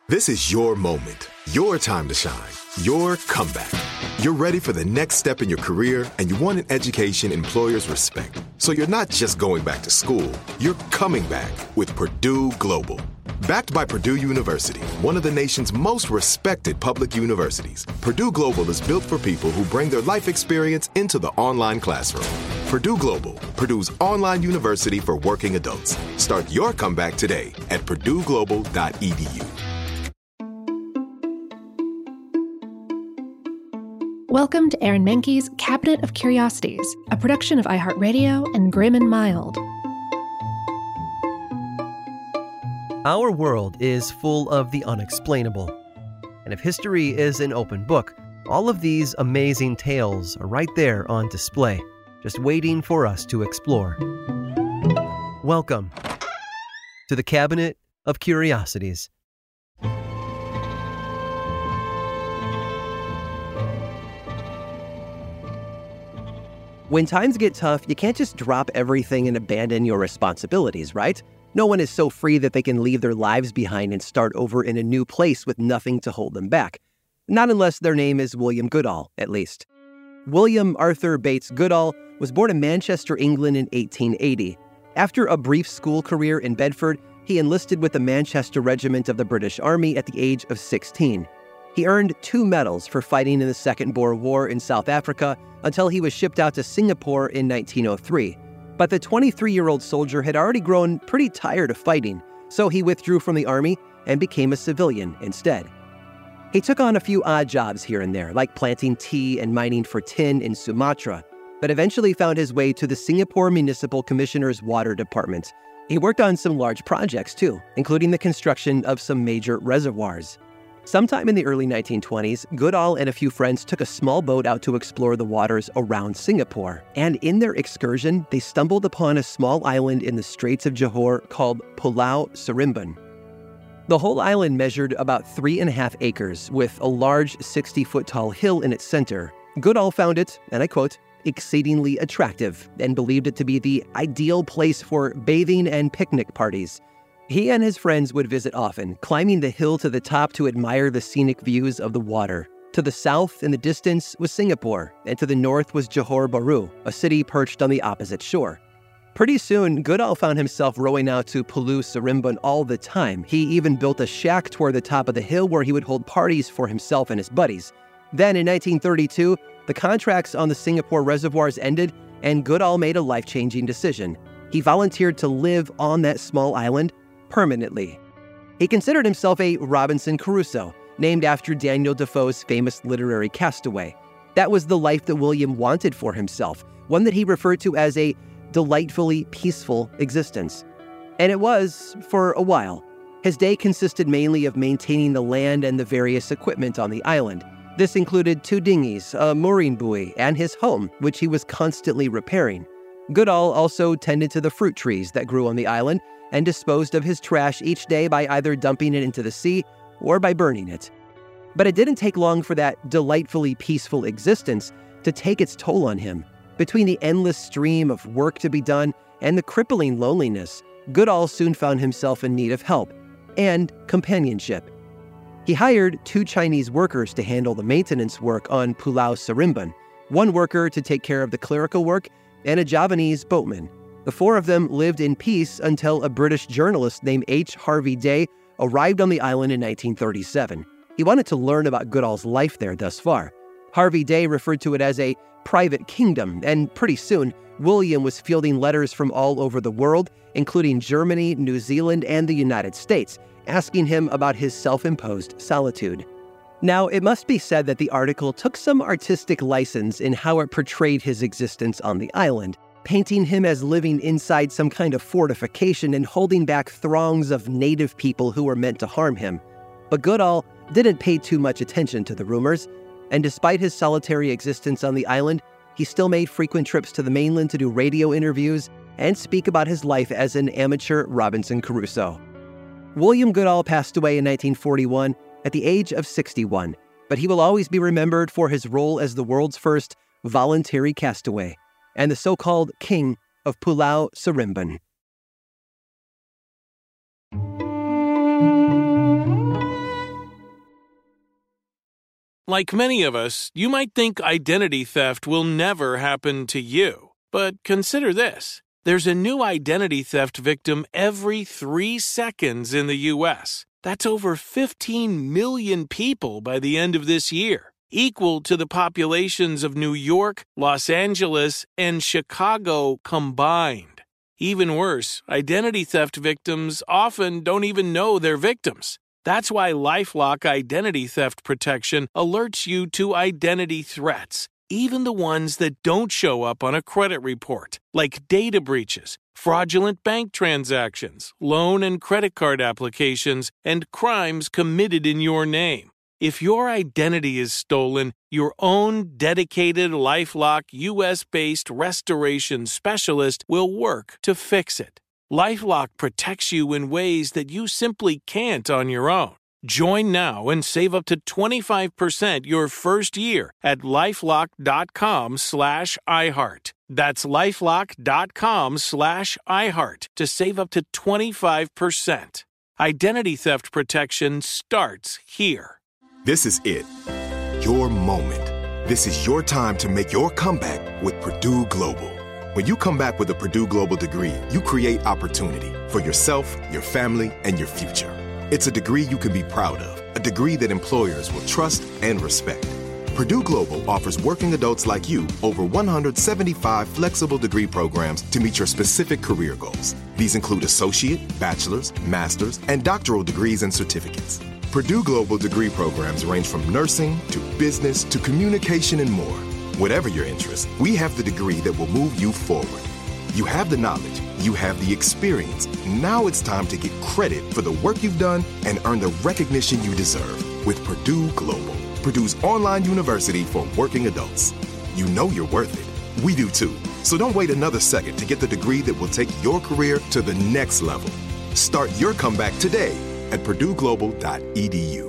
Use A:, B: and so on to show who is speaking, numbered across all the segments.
A: This is your moment, your time to shine, your comeback. You're ready for the next step in your career, and you want an education employers respect. So you're not just going back to school, you're coming back with Purdue Global. Backed by Purdue University, one of the nation's most respected public universities, Purdue Global is built for people who bring their life experience into the online classroom. Purdue Global, Purdue's online university for working adults. Start your comeback today at purdueglobal.edu.
B: Welcome to Aaron Mahnke's Cabinet of Curiosities, a production of iHeartRadio and Grim and Mild.
C: Our world is full of the unexplainable. And if history is an open book, all of these amazing tales are right there on display, just waiting for us to explore. Welcome to the Cabinet of Curiosities. When times get tough, you can't just drop everything and abandon your responsibilities, right? No one is so free that they can leave their lives behind and start over in a new place with nothing to hold them back. Not unless their name is William Goodall, at least. William Arthur Bates Goodall was born in Manchester, England in 1880. After a brief school career in Bedford, he enlisted with the Manchester Regiment of the British Army at the age of 16. He earned 2 medals for fighting in the Second Boer War in South Africa until he was shipped out to Singapore in 1903. But the 23-year-old soldier had already grown pretty tired of fighting, so he withdrew from the army and became a civilian instead. He took on a few odd jobs here and there, like planting tea and mining for tin in Sumatra, but eventually found his way to the Singapore Municipal Commissioner's Water Department. He worked on some large projects too, including the construction of some major reservoirs. Sometime in the early 1920s, Goodall and a few friends took a small boat out to explore the waters around Singapore. And in their excursion, they stumbled upon a small island in the Straits of Johor called Pulau Seremban. The whole island measured about 3.5 acres, with a large 60-foot-tall hill in its center. Goodall found it, and I quote, exceedingly attractive, and believed it to be the ideal place for bathing and picnic parties. He and his friends would visit often, climbing the hill to the top to admire the scenic views of the water. To the south, in the distance, was Singapore, and to the north was Johor Bahru, a city perched on the opposite shore. Pretty soon, Goodall found himself rowing out to Pulau Seremban all the time. He even built a shack toward the top of the hill where he would hold parties for himself and his buddies. Then, in 1932, the contracts on the Singapore reservoirs ended, and Goodall made a life-changing decision. He volunteered to live on that small island permanently. He considered himself a Robinson Crusoe, named after Daniel Defoe's famous literary Castaway. That was the life that William wanted for himself, one that he referred to as a delightfully peaceful existence. And it was for a while. His day consisted mainly of maintaining the land and the various equipment on the island. This included 2 dinghies, a mooring buoy, and his home, which he was constantly repairing. Goodall also tended to the fruit trees that grew on the island and disposed of his trash each day by either dumping it into the sea or by burning it. But it didn't take long for that delightfully peaceful existence to take its toll on him. Between the endless stream of work to be done and the crippling loneliness, Goodall soon found himself in need of help and companionship. He hired 2 Chinese workers to handle the maintenance work on Pulau Seremban, 1 worker to take care of the clerical work, and a Javanese boatman. The 4 of them lived in peace until a British journalist named H. Harvey Day arrived on the island in 1937. He wanted to learn about Goodall's life there thus far. Harvey Day referred to it as a private kingdom, and pretty soon, William was fielding letters from all over the world, including Germany, New Zealand, and the United States, asking him about his self-imposed solitude. Now, it must be said that the article took some artistic license in how it portrayed his existence on the island, painting him as living inside some kind of fortification and holding back throngs of native people who were meant to harm him. But Goodall didn't pay too much attention to the rumors, and despite his solitary existence on the island, he still made frequent trips to the mainland to do radio interviews and speak about his life as an amateur Robinson Crusoe. William Goodall passed away in 1941 at the age of 61, but he will always be remembered for his role as the world's first voluntary castaway and the so-called King of Pulau
D: Like many of us, you might think identity theft will never happen to you. But consider this. There's a new identity theft victim every 3 seconds in the U.S. That's over 15 million people by the end of this year, equal to the populations of New York, Los Angeles, and Chicago combined. Even worse, identity theft victims often don't even know they're victims. That's why LifeLock Identity Theft Protection alerts you to identity threats, even the ones that don't show up on a credit report, like data breaches, fraudulent bank transactions, loan and credit card applications, and crimes committed in your name. If your identity is stolen, your own dedicated LifeLock U.S.-based restoration specialist will work to fix it. LifeLock protects you in ways that you simply can't on your own. Join now and save up to 25% your first year at LifeLock.com/iHeart. That's LifeLock.com/iHeart to save up to 25%. Identity theft protection starts here.
A: This is it. Your moment. This is your time to make your comeback with Purdue Global. When you come back with a Purdue Global degree, you create opportunity for yourself, your family, and your future. It's a degree you can be proud of, a degree that employers will trust and respect. Purdue Global offers working adults like you over 175 flexible degree programs to meet your specific career goals. These include associate, bachelor's, master's, and doctoral degrees and certificates. Purdue Global degree programs range from nursing to business to communication and more. Whatever your interest, we have the degree that will move you forward. You have the knowledge, you have the experience. Now it's time to get credit for the work you've done and earn the recognition you deserve with Purdue Global, Purdue's online university for working adults. You know you're worth it. We do too. So don't wait another second to get the degree that will take your career to the next level. Start your comeback today at purdueglobal.edu.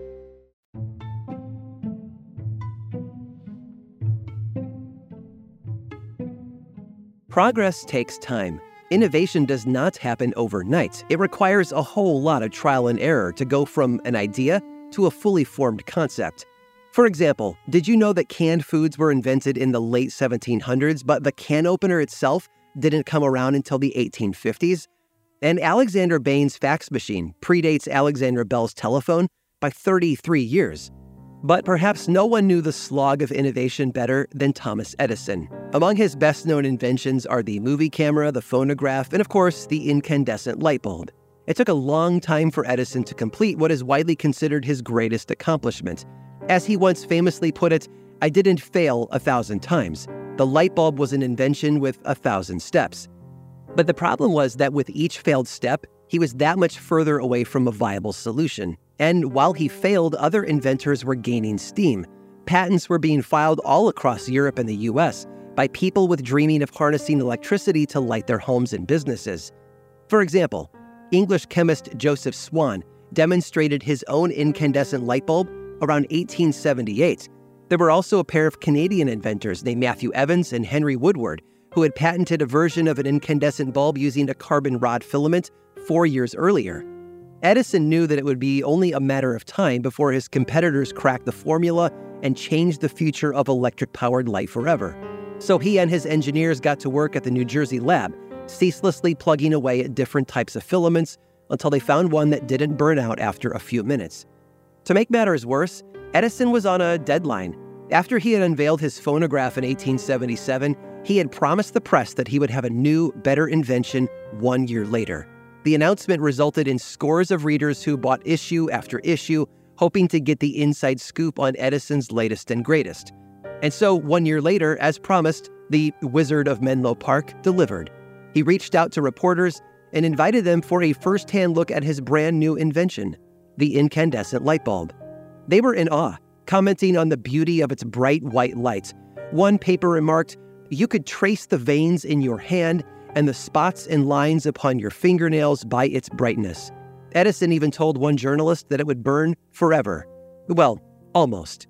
C: Progress takes time. Innovation does not happen overnight. It requires a whole lot of trial and error to go from an idea to a fully formed concept. For example, did you know that canned foods were invented in the late 1700s, but the can opener itself didn't come around until the 1850s? And Alexander Bain's fax machine predates Alexander Bell's telephone by 33 years. But perhaps no one knew the slog of innovation better than Thomas Edison. Among his best-known inventions are the movie camera, the phonograph, and of course, the incandescent light bulb. It took a long time for Edison to complete what is widely considered his greatest accomplishment. As he once famously put it, "I didn't fail 1,000 times. The light bulb was an invention with 1,000 steps." But the problem was that with each failed step, he was that much further away from a viable solution. And while he failed, other inventors were gaining steam. Patents were being filed all across Europe and the US by people with dreaming of harnessing electricity to light their homes and businesses. For example, English chemist Joseph Swan demonstrated his own incandescent light bulb around 1878. There were also a pair of Canadian inventors named Matthew Evans and Henry Woodward who had patented a version of an incandescent bulb using a carbon rod filament 4 years earlier. Edison knew that it would be only a matter of time before his competitors cracked the formula and changed the future of electric-powered light forever. So he and his engineers got to work at the New Jersey lab, ceaselessly plugging away at different types of filaments until they found one that didn't burn out after a few minutes. To make matters worse, Edison was on a deadline. After he had unveiled his phonograph in 1877, he had promised the press that he would have a new, better invention 1 year later. The announcement resulted in scores of readers who bought issue after issue, hoping to get the inside scoop on Edison's latest and greatest. And so 1 year later, as promised, the Wizard of Menlo Park delivered. He reached out to reporters and invited them for a first-hand look at his brand new invention, the incandescent light bulb. They were in awe, commenting on the beauty of its bright white light. One paper remarked, "You could trace the veins in your hand and the spots and lines upon your fingernails by its brightness." Edison even told one journalist that it would burn forever. Well, almost.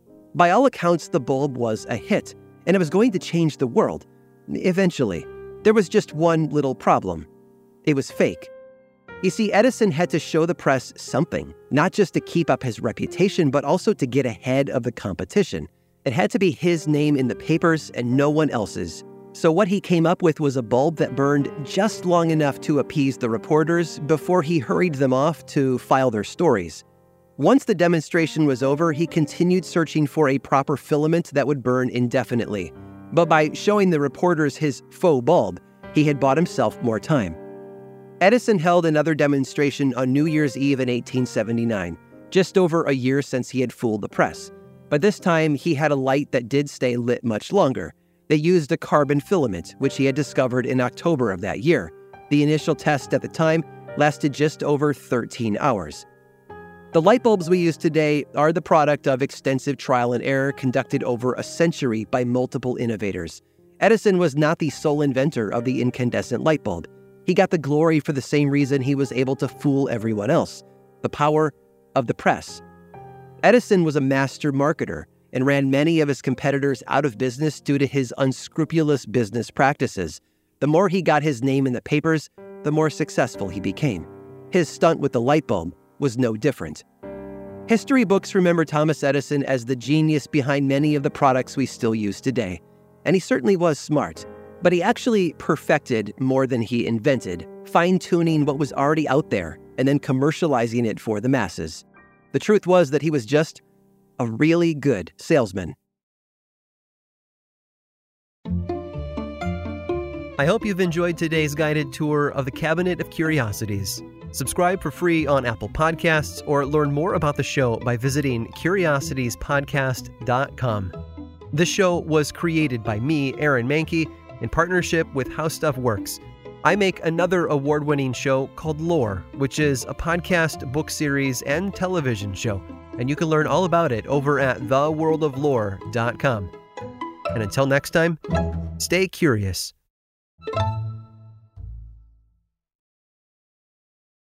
C: By all accounts, the bulb was a hit, and it was going to change the world. Eventually. There was just one little problem. It was fake. You see, Edison had to show the press something, not just to keep up his reputation, but also to get ahead of the competition. It had to be his name in the papers and no one else's. So what he came up with was a bulb that burned just long enough to appease the reporters before he hurried them off to file their stories. Once the demonstration was over, he continued searching for a proper filament that would burn indefinitely. But by showing the reporters his faux bulb, he had bought himself more time. Edison held another demonstration on New Year's Eve in 1879, just over a year since he had fooled the press. But this time, he had a light that did stay lit much longer. They used a carbon filament, which he had discovered in October of that year. The initial test at the time lasted just over 13 hours. The light bulbs we use today are the product of extensive trial and error conducted over a century by multiple innovators. Edison was not the sole inventor of the incandescent light bulb. He got the glory for the same reason he was able to fool everyone else: the power of the press. Edison was a master marketer and ran many of his competitors out of business due to his unscrupulous business practices. The more he got his name in the papers, the more successful he became. His stunt with the light bulb was no different. History books remember Thomas Edison as the genius behind many of the products we still use today. And he certainly was smart, but he actually perfected more than he invented, fine-tuning what was already out there and then commercializing it for the masses. The truth was that he was just a really good salesman. I hope you've enjoyed today's guided tour of the Cabinet of Curiosities. Subscribe for free on Apple Podcasts or learn more about the show by visiting curiositiespodcast.com. This show was created by me, Aaron Mahnke, in partnership with How Stuff Works. I make another award-winning show called Lore, which is a podcast, book series, and television show, and you can learn all about it over at theworldoflore.com. And until next time, stay curious.